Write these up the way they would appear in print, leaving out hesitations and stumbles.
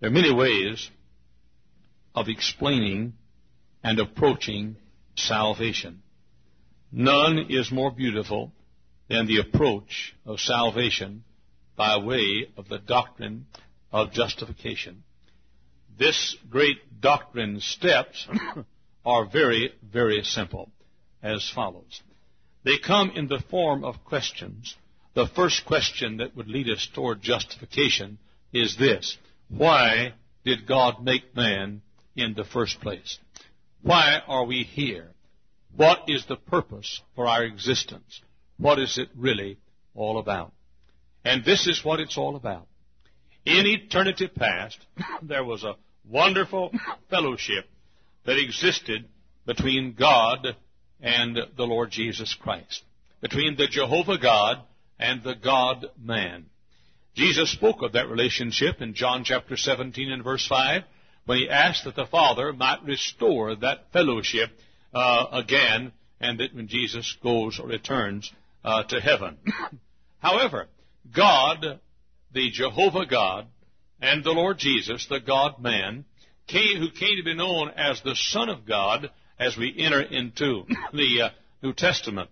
There are many ways of explaining and approaching salvation. None is more beautiful than the approach of salvation by way of the doctrine of justification. This great doctrine's steps are very, very simple, as follows. They come in the form of questions. The first question that would lead us toward justification is this: why did God make man in the first place? Why are we here? What is the purpose for our existence? What is it really all about? And this is what it's all about. In eternity past, there was a wonderful fellowship that existed between God and the Lord Jesus Christ, between the Jehovah God and the God-man. Jesus spoke of that relationship in John chapter 17 and verse 5, when he asked that the Father might restore that fellowship again, and that when Jesus goes or returns to heaven. However, God, the Jehovah God, and the Lord Jesus, the God-man, who came to be known as the Son of God, as we enter into the New Testament.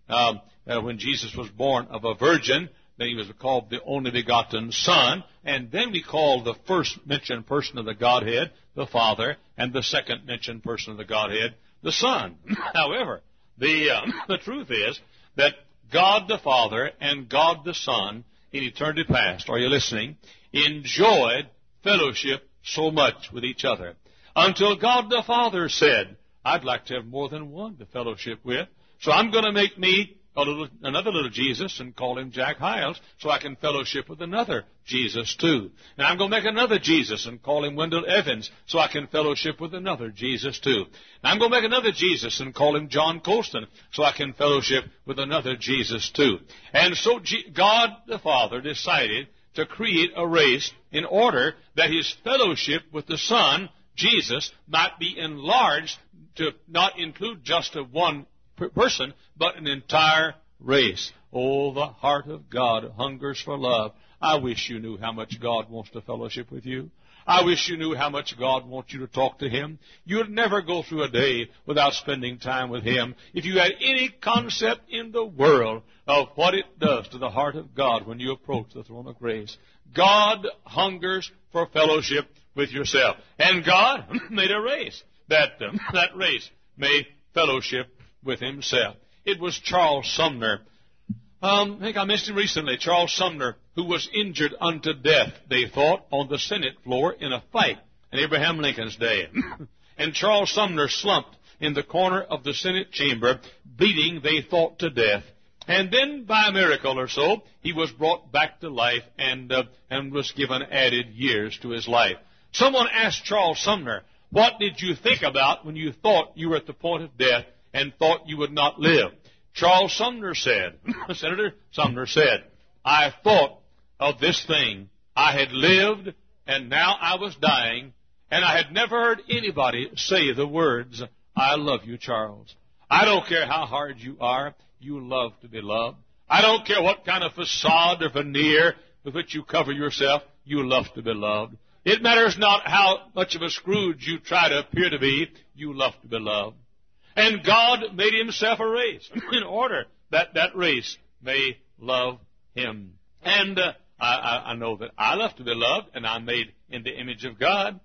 When Jesus was born of a virgin, then he was called the only begotten Son, and then we call the first mentioned person of the Godhead the Father, and the second mentioned person of the Godhead the Son. However, the truth is that God the Father and God the Son in eternity past, are you listening, enjoyed fellowship so much with each other, until God the Father said, I'd like to have more than one to fellowship with, so I'm going to make me another little Jesus and call him Jack Hiles, so I can fellowship with another Jesus too. And I'm going to make another Jesus and call him Wendell Evans, so I can fellowship with another Jesus too. And I'm going to make another Jesus and call him John Colston, so I can fellowship with another Jesus too. And so God the Father decided to create a race in order that his fellowship with the Son, Jesus, might be enlarged to not include just one person, but an entire race. Oh, the heart of God hungers for love. I wish you knew how much God wants to fellowship with you. I wish you knew how much God wants you to talk to him. You would never go through a day without spending time with him if you had any concept in the world of what it does to the heart of God when you approach the throne of grace. God hungers for fellowship with yourself. And God made a race that race may fellowship with himself. It was Charles Sumner. I think I mentioned recently, Charles Sumner, who was injured unto death, they thought, on the Senate floor in a fight in Abraham Lincoln's day. And Charles Sumner slumped in the corner of the Senate chamber, bleeding, they thought, to death. And then, by a miracle or so, he was brought back to life and was given added years to his life. Someone asked Charles Sumner, what did you think about when you thought you were at the point of death and thought you would not live? Charles Sumner said, Senator Sumner said, I thought of this thing. I had lived, and now I was dying, and I had never heard anybody say the words, I love you, Charles. I don't care how hard you are, you love to be loved. I don't care what kind of facade or veneer with which you cover yourself, you love to be loved. It matters not how much of a Scrooge you try to appear to be, you love to be loved. And God made himself a race in order that that race may love him. And I know that I love to be loved, and I'm made in the image of God.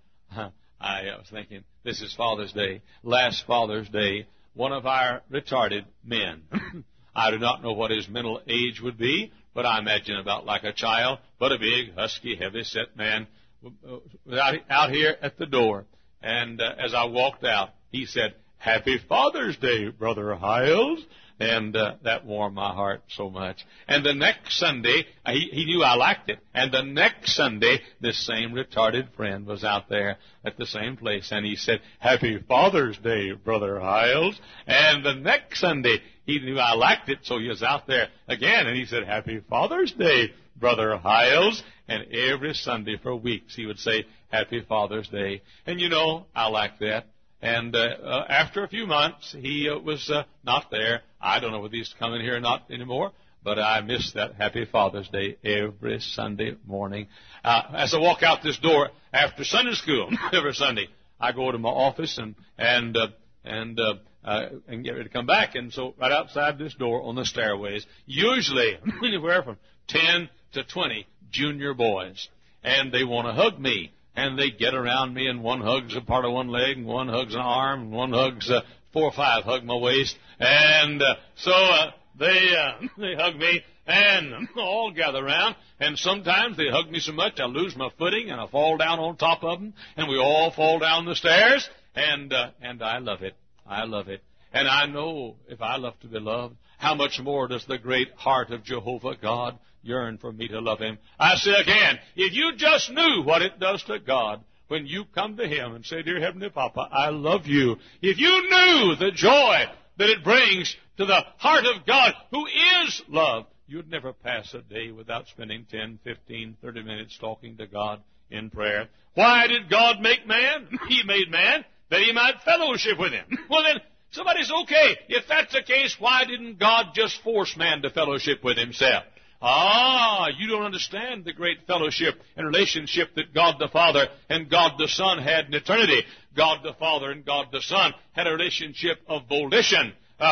I was thinking, this is Father's Day. Last Father's Day, one of our retarded men. I do not know what his mental age would be, but I imagine about like a child, but a big, husky, heavy-set man out here at the door. And as I walked out, he said, Happy Father's Day, Brother Hiles. And that warmed my heart so much. And the next Sunday, he knew I liked it. And the next Sunday, this same retarded friend was out there at the same place. And he said, Happy Father's Day, Brother Hiles. And the next Sunday, he knew I liked it, so he was out there again. And he said, Happy Father's Day, Brother Hiles. And every Sunday for weeks, he would say, Happy Father's Day. And you know, I like that. And after a few months, he was not there. I don't know whether he's coming here or not anymore. But I miss that Happy Father's Day every Sunday morning. As I walk out this door after Sunday school every Sunday, I go to my office and get ready to come back. And so right outside this door on the stairways, usually anywhere from 10 to 20 junior boys. And they want to hug me. And they get around me, and one hugs a part of one leg, and one hugs an arm, and one hugs 4 or 5 hug my waist. And so they hug me, and all gather around. And sometimes they hug me so much I lose my footing, and I fall down on top of them, and we all fall down the stairs. And I love it. I love it. And I know if I love to be loved, how much more does the great heart of Jehovah God yearn for me to love Him. I say again, if you just knew what it does to God when you come to Him and say, Dear Heavenly Papa, I love you. If you knew the joy that it brings to the heart of God, who is love, you'd never pass a day without spending 10, 15, 30 minutes talking to God in prayer. Why did God make man? He made man that He might fellowship with Him. Well then, somebody says, okay, if that's the case, why didn't God just force man to fellowship with Himself? You don't understand the great fellowship and relationship that God the Father and God the Son had in eternity. God the Father and God the Son had a relationship of volition,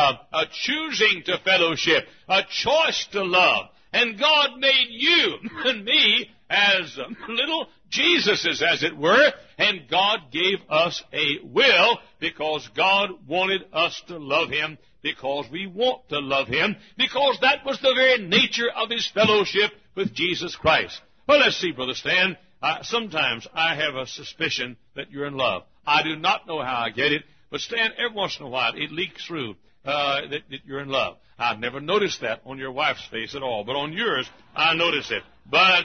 a choosing to fellowship, a choice to love. And God made you and me as little Jesuses, as it were, and God gave us a will because God wanted us to love Him, because we want to love Him, because that was the very nature of His fellowship with Jesus Christ. Well, let's see, Brother Stan. Sometimes I have a suspicion that you're in love. I do not know how I get it, but Stan, every once in a while it leaks through that you're in love. I've never noticed that on your wife's face at all, but on yours, I notice it. But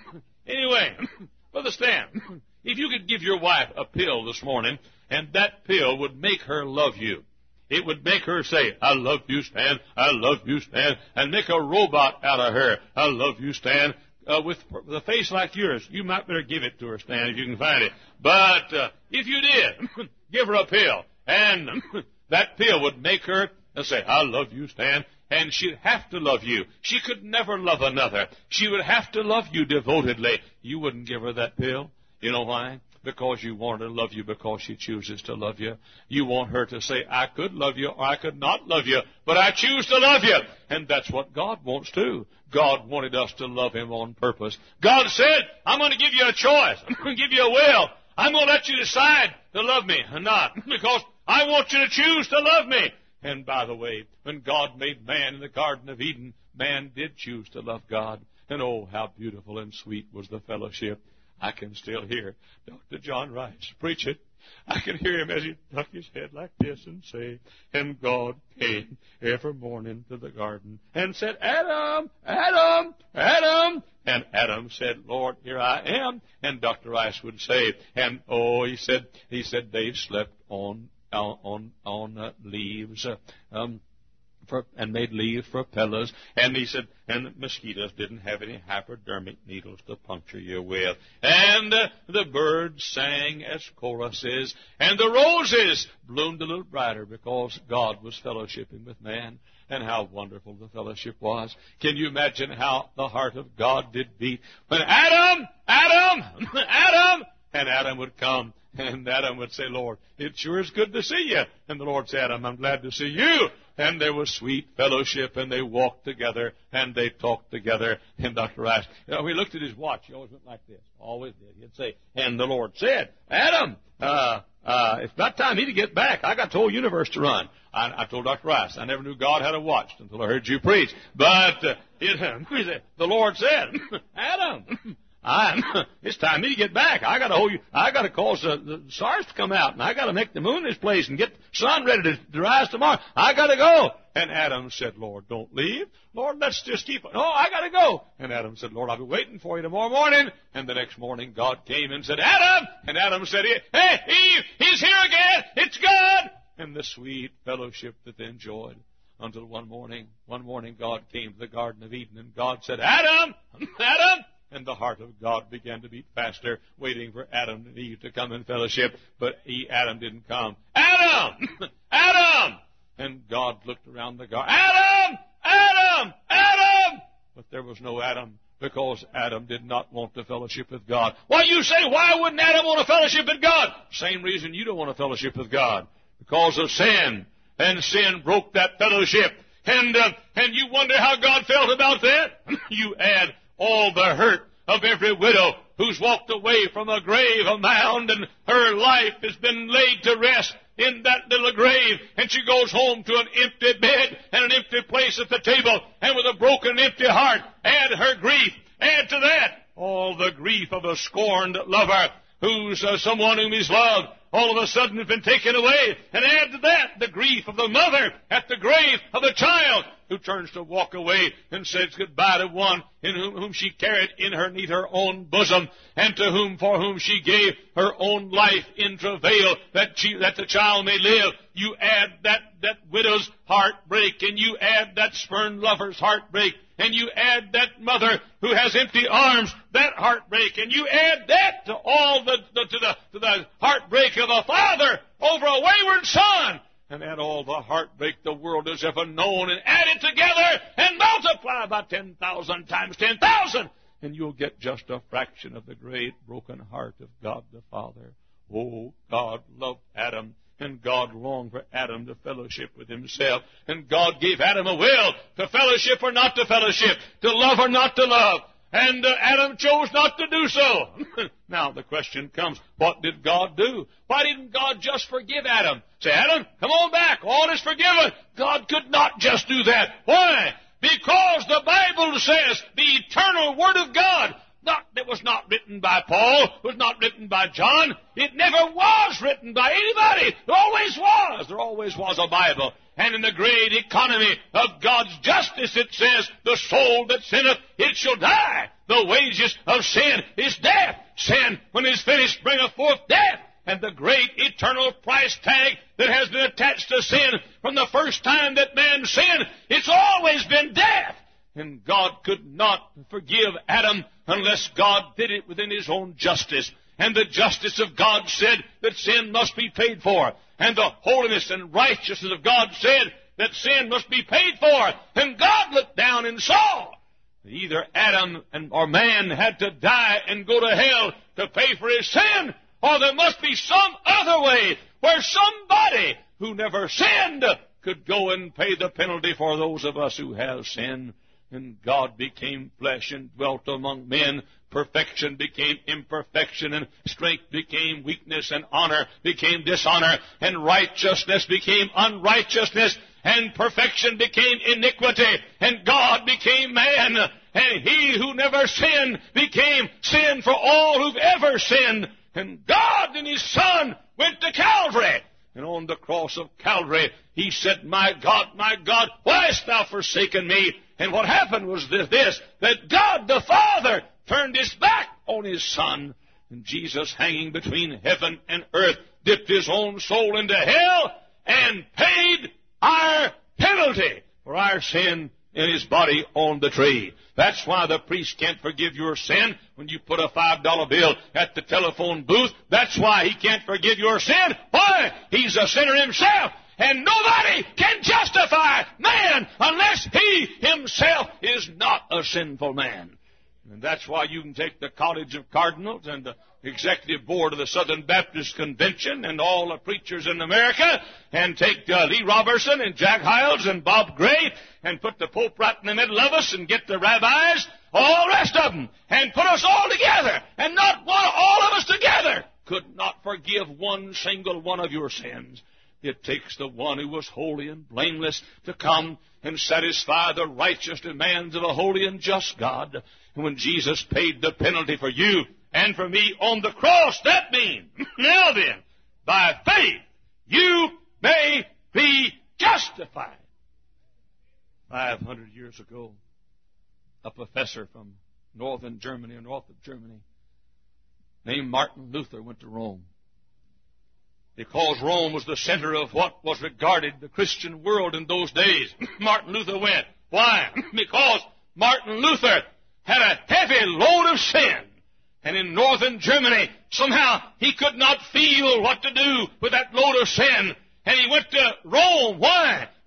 anyway, Brother Stan, if you could give your wife a pill this morning, and that pill would make her love you. It would make her say, I love you, Stan, I love you, Stan, and make a robot out of her. I love you, Stan. With a face like yours, you might better give it to her, Stan, if you can find it. But if you did, give her a pill, and that pill would make her say, I love you, Stan, and she'd have to love you. She could never love another. She would have to love you devotedly. You wouldn't give her that pill. You know why? Because you want her to love you because she chooses to love you. You want her to say, I could love you or I could not love you, but I choose to love you. And that's what God wants too. God wanted us to love Him on purpose. God said, I'm going to give you a choice. I'm going to give you a will. I'm going to let you decide to love me or not, because I want you to choose to love me. And by the way, when God made man in the Garden of Eden, man did choose to love God. And oh, how beautiful and sweet was the fellowship. I can still hear Dr. John Rice preach it. I can hear him as he tuck his head like this and say, and God came every morning to the garden and said, Adam, Adam, Adam. And Adam said, Lord, here I am. And Dr. Rice would say, and oh, he said they slept on leaves, and made leaves for pillows. And he said, and the mosquitoes didn't have any hypodermic needles to puncture you with. And the birds sang as choruses, and the roses bloomed a little brighter because God was fellowshipping with man. And how wonderful the fellowship was. Can you imagine how the heart of God did beat when Adam, Adam, Adam, and Adam would come. And Adam would say, Lord, it sure is good to see you. And the Lord said, Adam, I'm glad to see you. And there was sweet fellowship, and they walked together, and they talked together. And Dr. Rice, he looked at his watch. He always went like this. Always did. He'd say, and the Lord said, Adam, it's about time he to get back. I got the whole universe to run. I told Dr. Rice, I never knew God had a watch until I heard you preach. But the Lord said, Adam, it's time me to get back. I got to cause the stars to come out, and I got to make the moon this place and get the sun ready to rise tomorrow. I got to go. And Adam said, Lord, don't leave. Lord, let's just keep it. No, I got to go. And Adam said, Lord, I'll be waiting for you tomorrow morning. And the next morning, God came and said, Adam. And Adam said, hey, Eve, he's here again. It's God. And the sweet fellowship that they enjoyed until one morning God came to the Garden of Eden, and God said, Adam, Adam. And the heart of God began to beat faster, waiting for Adam and Eve to come in fellowship. But Adam didn't come. Adam! Adam! And God looked around the garden. Adam! Adam! Adam! But there was no Adam, because Adam did not want to fellowship with God. Well, you say, why wouldn't Adam want to fellowship with God? Same reason you don't want to fellowship with God. Because of sin. And sin broke that fellowship. And you wonder how God felt about that? You add all the hurt of every widow who's walked away from a grave, a mound, and her life has been laid to rest in that little grave, and she goes home to an empty bed and an empty place at the table, and with a broken, empty heart. Add her grief. Add to that all the grief of a scorned lover who's someone whom he's loved all of a sudden has been taken away. And add to that the grief of the mother at the grave of a child who turns to walk away and says goodbye to one in whom she carried in her neath her own bosom, and to whom for whom she gave her own life in travail that the child may live. You add that widow's heartbreak, and you add that spurned lover's heartbreak, and you add that mother who has empty arms, that heartbreak, and you add that to all to the heartbreak of a father over a wayward son, and add all the heartbreak the world has ever known, and add it together and multiply by 10,000 times 10,000, and you'll get just a fraction of the great broken heart of God the Father. Oh, God loved Adam, and God longed for Adam to fellowship with himself. And God gave Adam a will to fellowship or not to fellowship, to love or not to love. And Adam chose not to do so. Now the question comes, what did God do? Why didn't God just forgive Adam? Say, Adam, come on back. All is forgiven. God could not just do that. Why? Because the Bible says the eternal Word of God, it was not written by Paul, it was not written by John, it never was written by anybody. There always was a Bible. And in the great economy of God's justice it says, the soul that sinneth, it shall die. The wages of sin is death. Sin, when it is finished, bringeth forth death. And the great eternal price tag that has been attached to sin from the first time that man sinned, it's always been death. And God could not forgive Adam unless God did it within His own justice. And the justice of God said that sin must be paid for. And the holiness and righteousness of God said that sin must be paid for. And God looked down and saw that either Adam or man had to die and go to hell to pay for his sin, or there must be some other way where somebody who never sinned could go and pay the penalty for those of us who have sinned. And God became flesh and dwelt among men. Perfection became imperfection, and strength became weakness, and honor became dishonor, and righteousness became unrighteousness, and perfection became iniquity, and God became man, and He who never sinned became sin for all who've ever sinned. And God and His Son went to Calvary. And on the cross of Calvary, He said, my God, why hast thou forsaken me? And what happened was this, that God the Father turned His back on His Son. And Jesus, hanging between heaven and earth, dipped His own soul into hell and paid our penalty for our sin in His body on the tree. That's why the priest can't forgive your sin when you put a $5 bill at the telephone booth. That's why he can't forgive your sin. Why? He's a sinner himself. And nobody can justify man unless he himself is not a sinful man. And that's why you can take the College of Cardinals and the Executive Board of the Southern Baptist Convention and all the preachers in America and take Lee Robertson and Jack Hyles and Bob Gray and put the Pope right in the middle of us and get the rabbis, all the rest of them, and put us all together. And not one, all of us together could not forgive one single one of your sins. It takes the one who was holy and blameless to come and satisfy the righteous demands of a holy and just God. And when Jesus paid the penalty for you and for me on the cross, that means, now then, by faith, you may be justified. 500 years ago, a professor from northern Germany, or north of Germany, named Martin Luther, went to Rome. Because Rome was the center of what was regarded the Christian world in those days, Martin Luther went. Why? Because Martin Luther had a heavy load of sin. And in northern Germany, somehow he could not feel what to do with that load of sin. And he went to Rome. Why?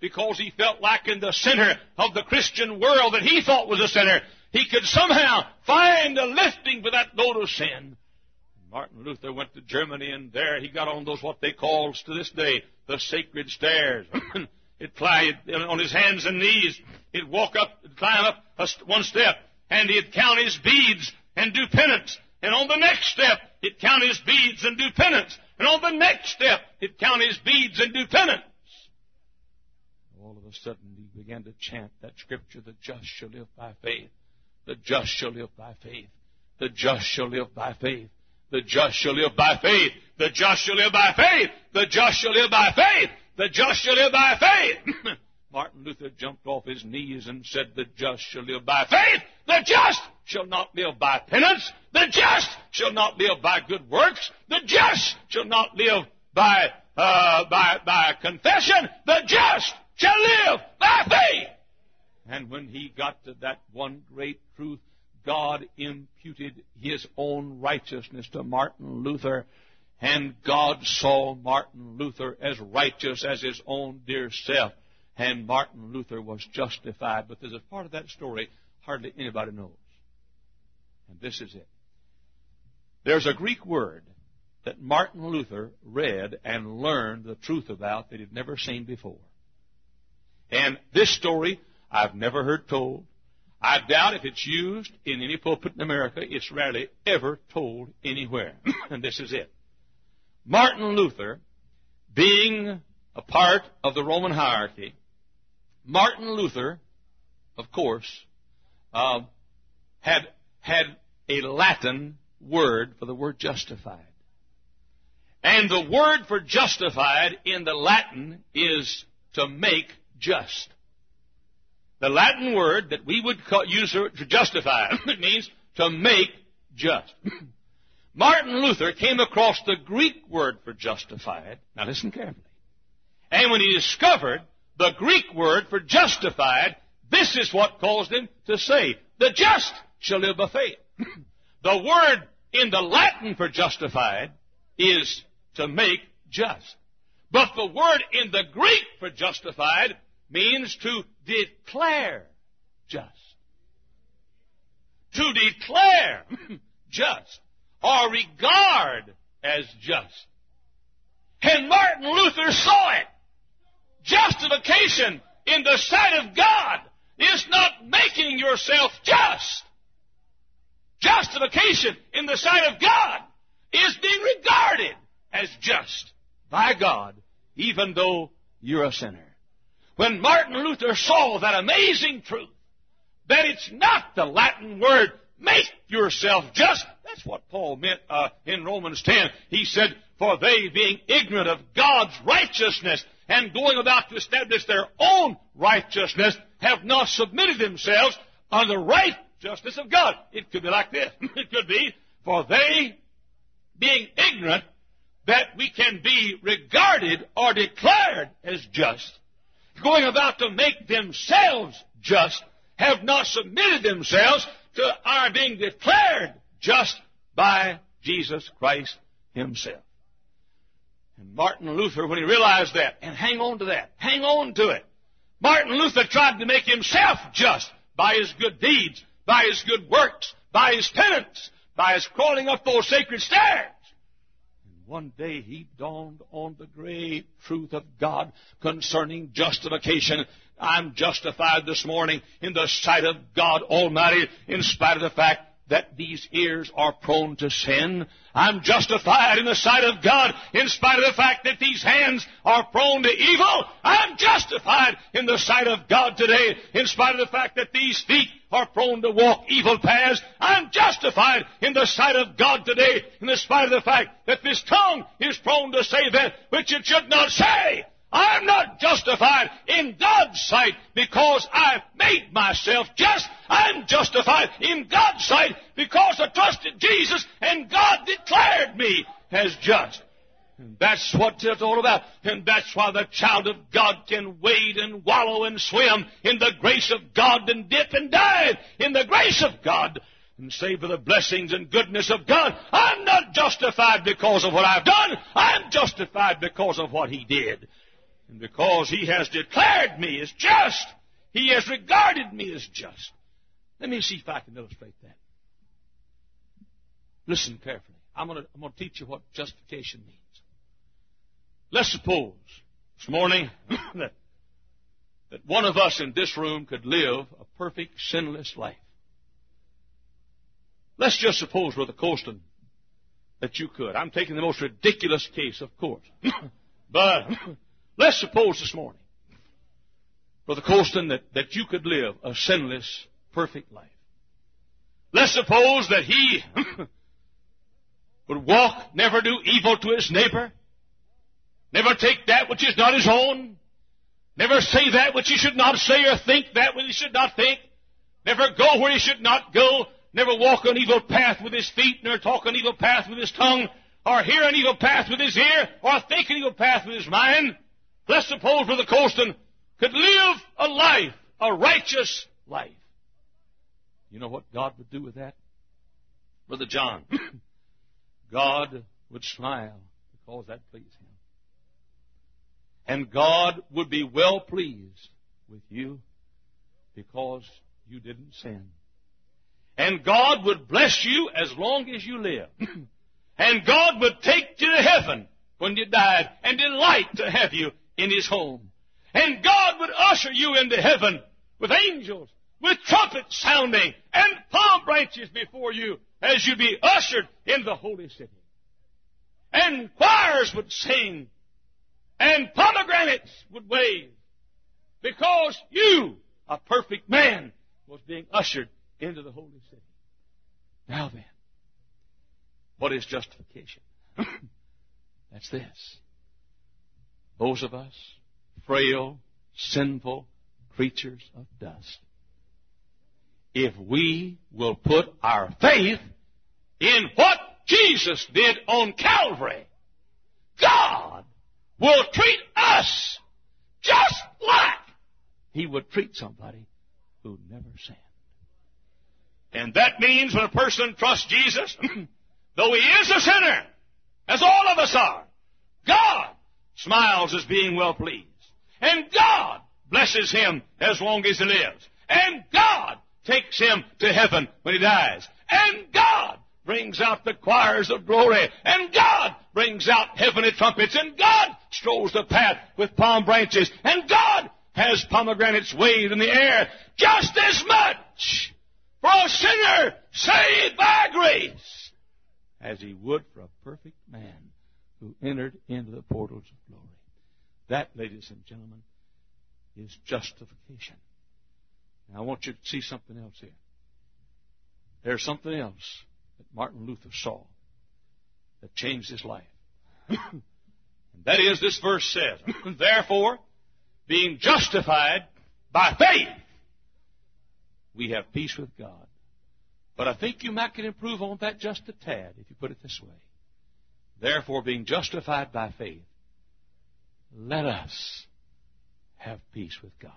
because he felt like in the center of the Christian world that he thought was a sinner, he could somehow find a lifting for that load of sin. Martin Luther went to Germany, and there he got on those what they call to this day the sacred stairs. He'd fly on his hands and knees. He'd walk up, climb up one step, and he'd count his beads and do penance. And on the next step, he'd count his beads and do penance. And on the next step, he'd count his beads and do penance. All of a sudden, he began to chant that scripture, the just shall live by faith. The just shall live by faith. The just shall live by faith. The just shall live by faith. The just shall live by faith. The just shall live by faith. The just shall live by faith. Martin Luther jumped off his knees and said, the just shall live by faith. The just shall not live by penance. The just shall not live by good works. The just shall not live by confession. The just shall live by faith. And when he got to that one great truth, God imputed his own righteousness to Martin Luther, and God saw Martin Luther as righteous as his own dear self, and Martin Luther was justified. But there's a part of that story hardly anybody knows, and this is it. There's a Greek word that Martin Luther read and learned the truth about that he'd never seen before. And this story I've never heard told. I doubt if it's used in any pulpit in America. It's rarely ever told anywhere. And this is it. Martin Luther, being a part of the Roman hierarchy, Martin Luther, of course, had a Latin word for the word justified. And the word for justified in the Latin is to make just. The Latin word that we would use to justify, it means to make just. Martin Luther came across the Greek word for justified. Now listen carefully. And when he discovered the Greek word for justified, this is what caused him to say, the just shall live by faith. The word in the Latin for justified is to make just. But the word in the Greek for justified means to declare just. To declare just, or regard as just. And Martin Luther saw it. Justification in the sight of God is not making yourself just. Justification in the sight of God is being regarded as just by God, even though you're a sinner. When Martin Luther saw that amazing truth, that it's not the Latin word, make yourself just. That's what Paul meant in Romans 10. He said, for they being ignorant of God's righteousness and going about to establish their own righteousness, have not submitted themselves unto the righteousness of God. It could be like this. It could be, for they being ignorant that we can be regarded or declared as just, going about to make themselves just, have not submitted themselves to our being declared just by Jesus Christ himself. And Martin Luther, when he realized that, and hang on to that, hang on to it, Martin Luther tried to make himself just by his good deeds, by his good works, by his penance, by his crawling up those sacred stairs. One day he dawned on the great truth of God concerning justification. I'm justified this morning in the sight of God Almighty in spite of the fact that these ears are prone to sin. I'm justified in the sight of God in spite of the fact that these hands are prone to evil. I'm justified in the sight of God today in spite of the fact that these feet are prone to walk evil paths. I'm justified in the sight of God today in spite of the fact that this tongue is prone to say that which it should not say. I'm not justified in God's sight because I've made myself just. I'm justified in God's sight because I trusted Jesus and God declared me as just. And that's what it's all about. And that's why the child of God can wade and wallow and swim in the grace of God and dip and dive in the grace of God and say for the blessings and goodness of God. I'm not justified because of what I've done. I'm justified because of what He did. And because He has declared me as just, He has regarded me as just. Let me see if I can illustrate that. Listen carefully. I'm going to teach you what justification means. Let's suppose this morning that one of us in this room could live a perfect, sinless life. Let's just suppose, Brother Colston, that you could. I'm taking the most ridiculous case, of course. But let's suppose this morning, Brother Colston, that you could live a sinless, perfect life. Let's suppose that he would walk, never do evil to his neighbor, never take that which is not his own, never say that which he should not say or think that which he should not think, never go where he should not go, never walk an evil path with his feet, nor talk an evil path with his tongue, or hear an evil path with his ear, or think an evil path with his mind. Let's suppose Brother Colston could live a life, a righteous life. You know what God would do with that? Brother John, God would smile because that pleased Him. And God would be well pleased with you because you didn't sin. And God would bless you as long as you live. And God would take you to heaven when you died and delight to have you in His home. And God would usher you into heaven with angels, with trumpets sounding, and palm branches before you as you be ushered in the holy city. And choirs would sing, and pomegranates would wave, because you, a perfect man, was being ushered into the holy city. Now then, what is justification? That's this. Those of us, frail, sinful creatures of dust, if we will put our faith in what Jesus did on Calvary, God will treat us just like He would treat somebody who never sinned. And that means when a person trusts Jesus, though he is a sinner, as all of us are, God smiles as being well pleased. And God blesses him as long as he lives. And God takes him to heaven when he dies. And God brings out the choirs of glory. And God brings out heavenly trumpets. And God strolls the path with palm branches. And God has pomegranates waved in the air just as much for a sinner saved by grace as he would for a perfect man who entered into the portals of glory. That, ladies and gentlemen, is justification. Now, I want you to see something else here. There's something else that Martin Luther saw that changed his life. And that is, this verse says, therefore, being justified by faith, we have peace with God. But I think you might can improve on that just a tad if you put it this way. Therefore, being justified by faith, let us have peace with God.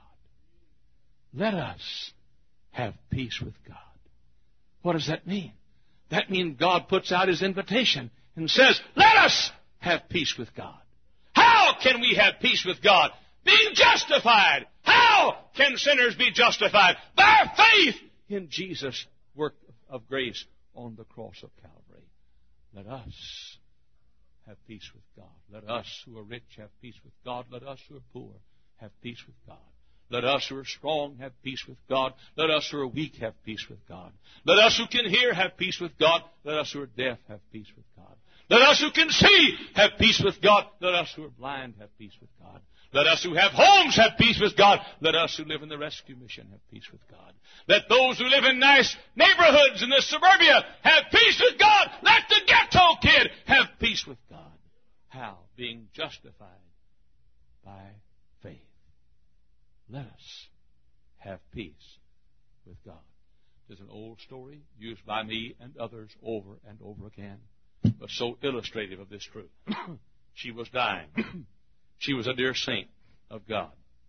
Let us have peace with God. What does that mean? That means God puts out His invitation and says, let us have peace with God. How can we have peace with God? Being justified. How can sinners be justified? By faith in Jesus' work of grace on the cross of Calvary. Let us have peace with God. Let us who are rich have peace with God. Let us who are poor have peace with God. Let us who are strong have peace with God. Let us who are weak have peace with God. Let us who can hear have peace with God. Let us who are deaf have peace with God. Let us who can see have peace with God. Let us who are blind have peace with God. Let us who have homes have peace with God. Let us who live in the rescue mission have peace with God. Let those who live in nice neighborhoods in the suburbia have peace with God. Let the ghetto kid have peace with God. How? Being justified by faith. Let us have peace with God. There's an old story used by me and others over and over again, but so illustrative of this truth. She was dying. She was a dear saint of God.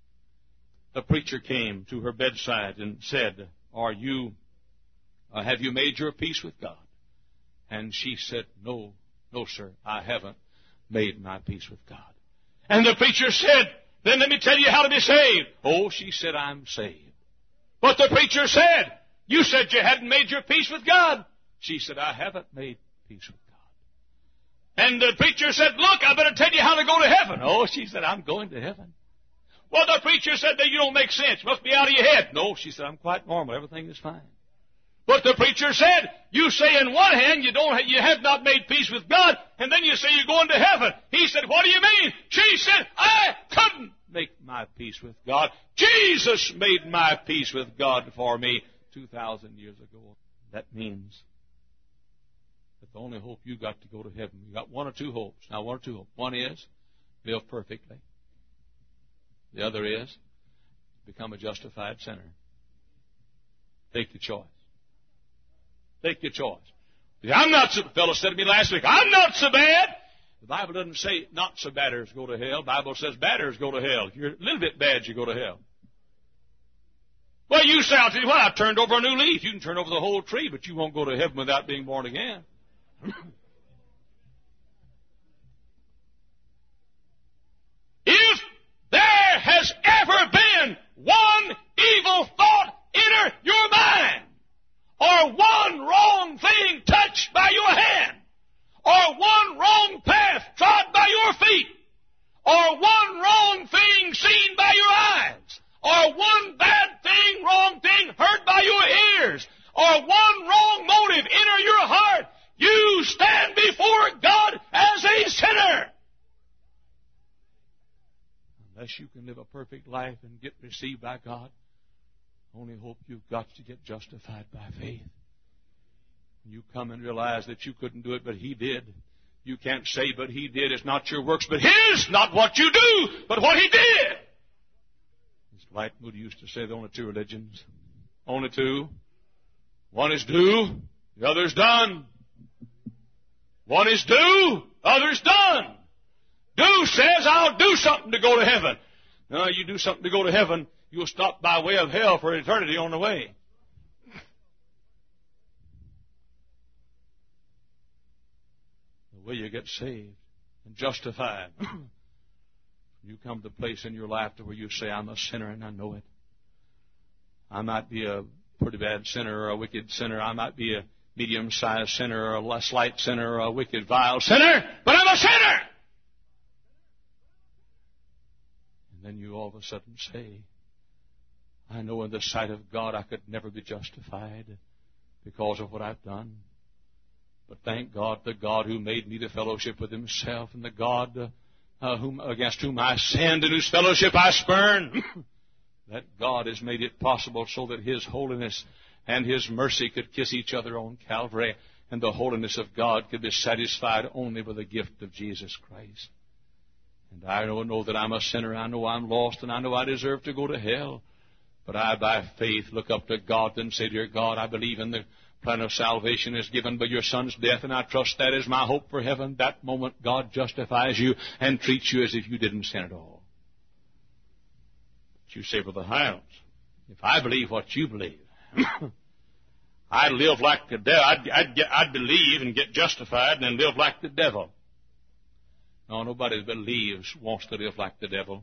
A preacher came to her bedside and said, have you made your peace with God? And she said, no, sir, I haven't made my peace with God. And the preacher said, Then let me tell you how to be saved. Oh, she said, I'm saved. But the preacher said, you said you hadn't made your peace with God. She said, I haven't made peace with God. And the preacher said, look, I better tell you how to go to heaven. Oh, she said, I'm going to heaven. Well, the preacher said that you don't make sense. You must be out of your head. No, she said, I'm quite normal. Everything is fine. But the preacher said, you say in one hand you have not made peace with God, and then you say you're going to heaven. He said, what do you mean? She said, I couldn't make my peace with God. Jesus made my peace with God for me 2,000 years ago. That means that the only hope you got to go to heaven, you got one or two hopes. Now, one or two hopes. One is live perfectly. The other is become a justified sinner. Take your choice. Take your choice. I'm not so, the fellow said to me last week, I'm not so bad. The Bible doesn't say not so badders go to hell. The Bible says badders go to hell. If you're a little bit bad, you go to hell. Well, you say, I'll tell you what, I've turned over a new leaf. You can turn over the whole tree, but you won't go to heaven without being born again. If there has ever been one evil thought enter your mind, or one wrong thing touched by your hand, or one wrong path trod by your feet, or one wrong thing seen by your eyes, or one bad thing, wrong thing heard by your ears, or one wrong motive enter your heart, you stand before God as a sinner. Unless you can live a perfect life and get received by God, only hope you've got to get justified by faith. You come and realize that you couldn't do it, but He did. You can't say, but He did. It's not your works, but His. Not what you do, but what He did. As Dwight Moody used to say, there are only two religions. Only two. One is do, the other is done. One is do, the other is done. Do says, I'll do something to go to heaven. No, you do something to go to heaven, you'll stop by way of hell for eternity on the way. The way you get saved and justified. You come to a place in your life to where you say, I'm a sinner and I know it. I might be a pretty bad sinner or a wicked sinner. I might be a medium-sized sinner or a slight sinner or a wicked, vile sinner, but I'm a sinner! And then you all of a sudden say, I know in the sight of God I could never be justified because of what I've done. But thank God, the God who made me to fellowship with Himself, and the God against whom I sinned and whose fellowship I spurn, that God has made it possible so that His holiness and His mercy could kiss each other on Calvary, and the holiness of God could be satisfied only with the gift of Jesus Christ. And I know that I'm a sinner, I know I'm lost, and I know I deserve to go to hell. But I, by faith, look up to God and say, Dear God, I believe in the plan of salvation is given by your Son's death, and I trust that is my hope for heaven. That moment, God justifies you and treats you as if you didn't sin at all. But you say, Brother Hiles, if I believe what you believe, I'd live like the devil. I'd believe and get justified and then live like the devil. No, nobody that believes wants to live like the devil.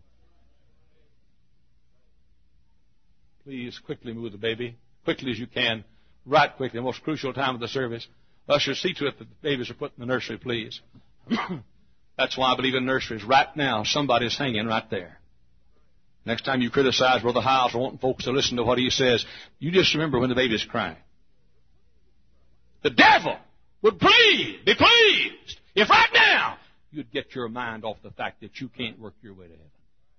Please quickly move the baby, quickly as you can, right quickly, the most crucial time of the service. Ushers, see to it that the babies are put in the nursery, please. That's why I believe in nurseries. Right now, somebody's hanging right there. Next time you criticize Brother Hiles or wanting folks to listen to what he says, you just remember when the baby's crying. The devil would be pleased if right now you'd get your mind off the fact that you can't work your way to heaven.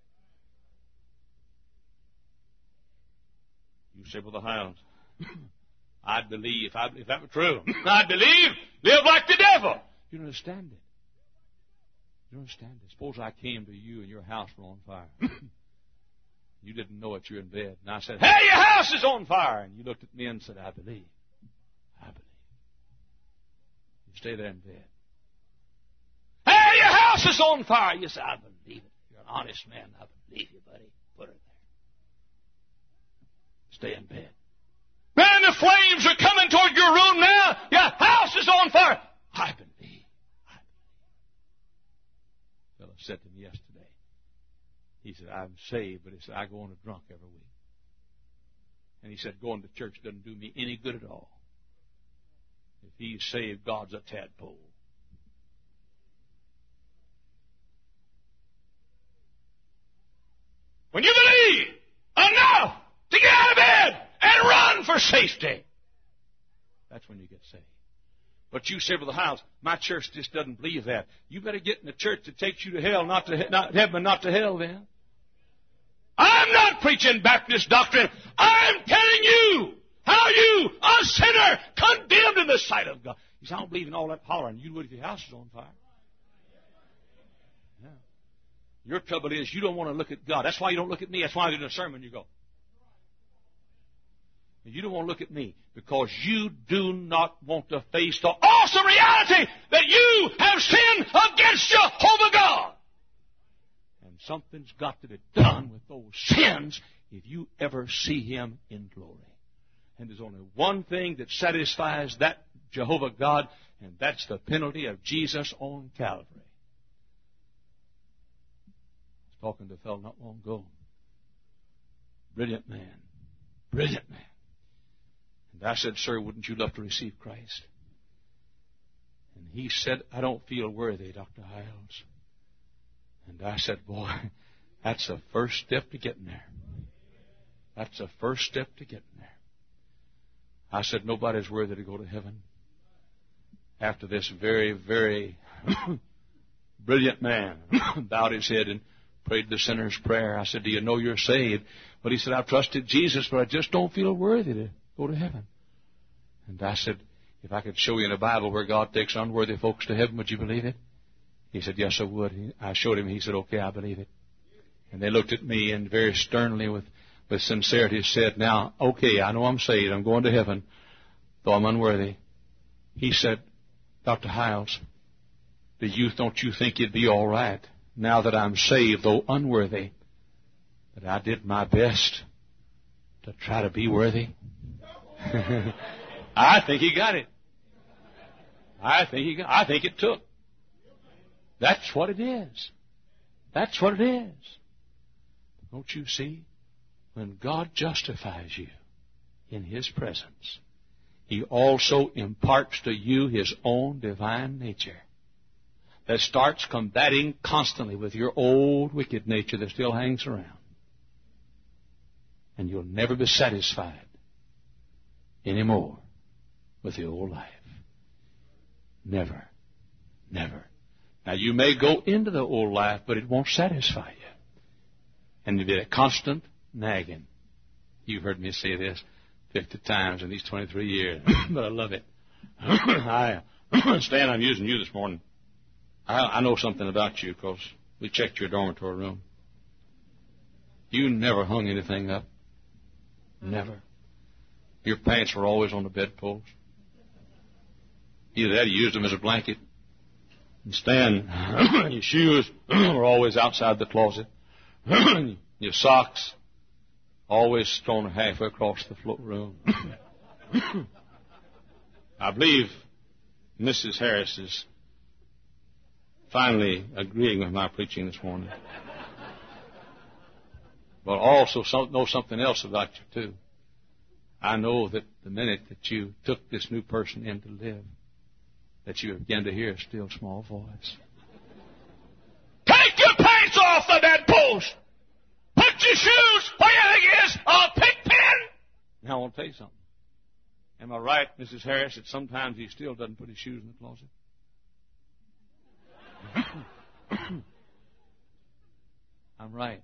You say, Brother Hiles, I'd believe, if that were true, I'd believe, live like the devil. You don't understand it. You don't understand it. Suppose I came to you and your house were on fire. You didn't know it, you're in bed. And I said, hey, your house is on fire. And you looked at me and said, I believe. I believe. You stay there in bed. Hey, your house is on fire. You say, I believe it. You're an honest man. I believe you, buddy. Put her there. Stay in bed. Man, the flames are coming toward your room now. Your house is on fire. I believe. The fellow said to me yesterday, He said, I'm saved, but he said, I go on a drunk every week. And he said, going to church doesn't do me any good at all. If he's saved, God's a tadpole. When you believe enough to get out of bed and run for safety, that's when you get saved. But you say, Brother Hiles, my church just doesn't believe that. You better get in a church that takes you to hell, not heaven, not to hell then. I'm not preaching Baptist doctrine. I'm telling you how you, a sinner, condemned in the sight of God. You say, I don't believe in all that hollering. You would if your house is on fire. Yeah. Your trouble is you don't want to look at God. That's why you don't look at me. That's why I do the sermon you go. You don't want to look at me because you do not want to face the awesome reality that you have sinned against Jehovah God. And something's got to be done with those sins if you ever see Him in glory. And there's only one thing that satisfies that Jehovah God, and that's the penalty of Jesus on Calvary. I was talking to a fellow not long ago. Brilliant man. Brilliant man. And I said, sir, wouldn't you love to receive Christ? And he said, I don't feel worthy, Dr. Hiles. And I said, boy, that's the first step to getting there. That's the first step to getting there. I said, nobody's worthy to go to heaven. After this very, very brilliant man bowed his head and prayed the sinner's prayer, I said, do you know you're saved? But he said, I've trusted Jesus, but I just don't feel worthy to go to heaven. And I said, if I could show you in the Bible where God takes unworthy folks to heaven, would you believe it? He said, yes, I would. I showed him. He said, okay, I believe it. And they looked at me and very sternly with sincerity said, now, okay, I know I'm saved. I'm going to heaven, though I'm unworthy. He said, Dr. Hiles, don't you think it'd be all right now that I'm saved, though unworthy, that I did my best to try to be worthy? I think he got it. I think it took. That's what it is. That's what it is. Don't you see? When God justifies you in His presence, He also imparts to you His own divine nature that starts combating constantly with your old wicked nature that still hangs around. And you'll never be satisfied anymore with the old life. Never. Never. Now, you may go into the old life, but it won't satisfy you. And you'll be a constant nagging. You've heard me say this 50 times in these 23 years, but I love it. Stan, I'm using you this morning. I know something about you because we checked your dormitory room. You never hung anything up. Never. Your pants were always on the bedpost. Either that or you used them as a blanket. And Stan, your shoes were always outside the closet. Your socks always thrown halfway across the floor room. I believe Mrs. Harris is finally agreeing with my preaching this morning. But also know something else about you, too. I know that the minute that you took this new person in to live, that you began to hear a still small voice. Take your pants off the bedpost! Put your shoes where you think is a pig pen! Now, I want to tell you something. Am I right, Mrs. Harris, that sometimes he still doesn't put his shoes in the closet? I'm right.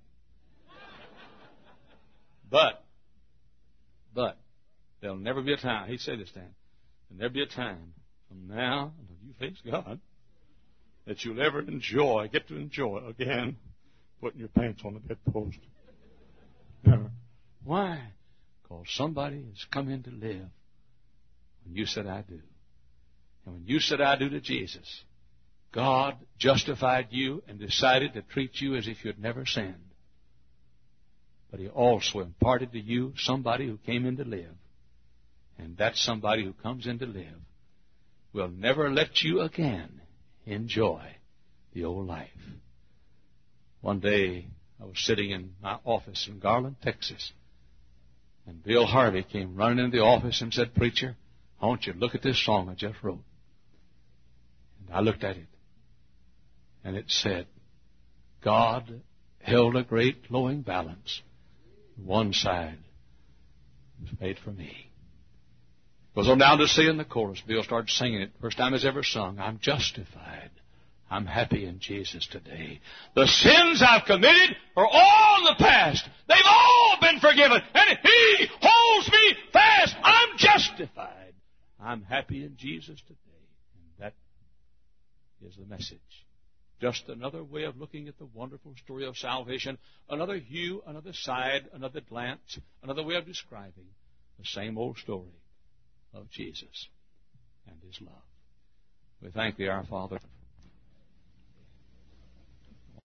But, there'll never be a time, he'd say this, Dan, there'll never be a time from now until you face God that you'll ever get to enjoy again putting your pants on the bedpost. Never. Why? Because somebody has come in to live when you said, I do. And when you said, I do to Jesus, God justified you and decided to treat you as if you had never sinned. But He also imparted to you somebody who came in to live. And that somebody who comes in to live will never let you again enjoy the old life. One day, I was sitting in my office in Garland, Texas. And Bill Harvey came running into the office and said, "Preacher, I want you to look at this song I just wrote." And I looked at it. And it said, "God held a great flowing balance. One side was made for me." Goes on down to sing the chorus. Bill started singing it. First time he's ever sung. I'm justified. I'm happy in Jesus today. The sins I've committed are all in the past. They've all been forgiven. And He holds me fast. I'm justified. I'm happy in Jesus today. And that is the message. Just another way of looking at the wonderful story of salvation. Another hue, another side, another glance, another way of describing the same old story of Jesus and His love. We thank Thee, our Father.